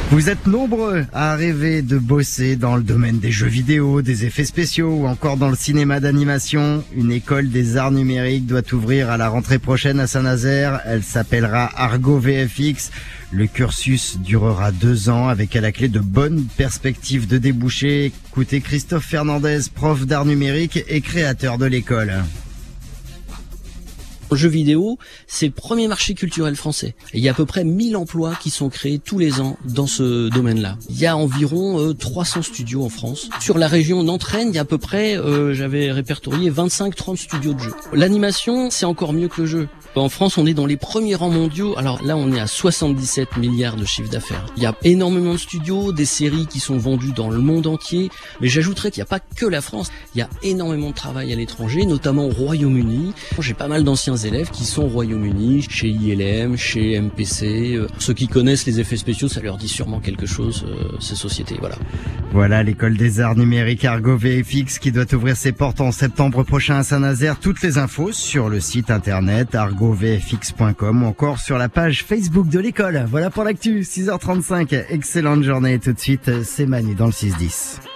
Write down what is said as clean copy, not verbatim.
Vous êtes nombreux à rêver de bosser dans le domaine des jeux vidéo, des effets spéciaux ou encore dans le cinéma d'animation. Une école des arts numériques doit ouvrir à la rentrée prochaine à Saint-Nazaire. Elle s'appellera Argo VFX. Le cursus durera 2 ans avec à la clé de bonnes perspectives de débouchés. Écoutez Christophe Fernandez, prof d'art numérique et créateur de l'école. Le jeu vidéo, c'est le premier marché culturel français. Et il y a à peu près 1000 emplois qui sont créés tous les ans dans ce domaine-là. Il y a environ 300 studios en France. Sur la région Nantes-Rennes, il y a à peu près, j'avais répertorié 25-30 studios de jeux. L'animation, c'est encore mieux que le jeu. En France, on est dans les premiers rangs mondiaux. Alors là, on est à 77 milliards de chiffre d'affaires. Il y a énormément de studios, des séries qui sont vendues dans le monde entier. Mais j'ajouterais qu'il n'y a pas que la France. Il y a énormément de travail à l'étranger, notamment au Royaume-Uni. J'ai pas mal d'anciens élèves qui sont au Royaume-Uni, chez ILM, chez MPC. Ceux qui connaissent les effets spéciaux, ça leur dit sûrement quelque chose, ces sociétés. Voilà l'école des arts numériques Argo VFX qui doit ouvrir ses portes en septembre prochain à Saint-Nazaire. Toutes les infos sur le site internet argovfx.com ou encore sur la page Facebook de l'école. Voilà pour l'actu, 6h35. Excellente journée. Tout de suite, c'est Manu dans le 6-10.